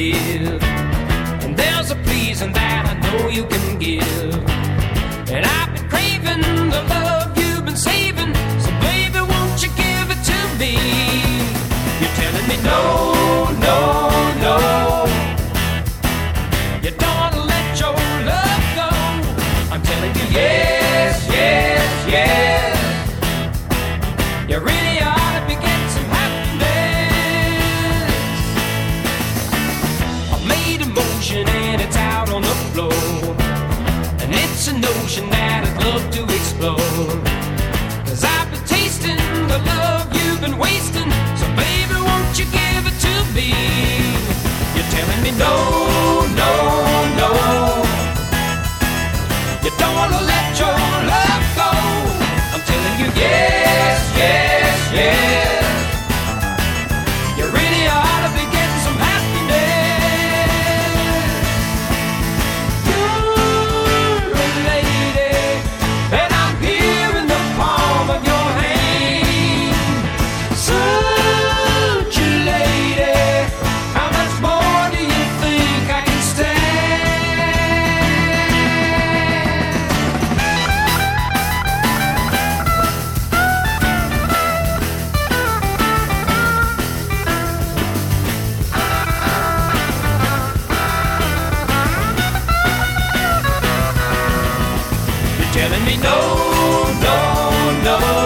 live. And there's a pleasing that I know you can give. And I've been craving the love you've been saving, so baby, won't you give it to me? You're telling me no, no, no. You don't want to let your love go. I'm telling you yes, yes, yes. You really ought to be getting some happiness. I made a motion and it's out on the floor, and it's a notion that I'd love to explore. 'Cause I've been tasting the love you've been wasting, so baby, won't you give it to me? You're telling me no, no, no. You don't want to let your love go. I'm telling you yes, yes, yes. You really ought to be getting some happiness. You're a lady, and I'm here in the palm of your hand. Such a lady, how much more do you think I can telling me no, no, no.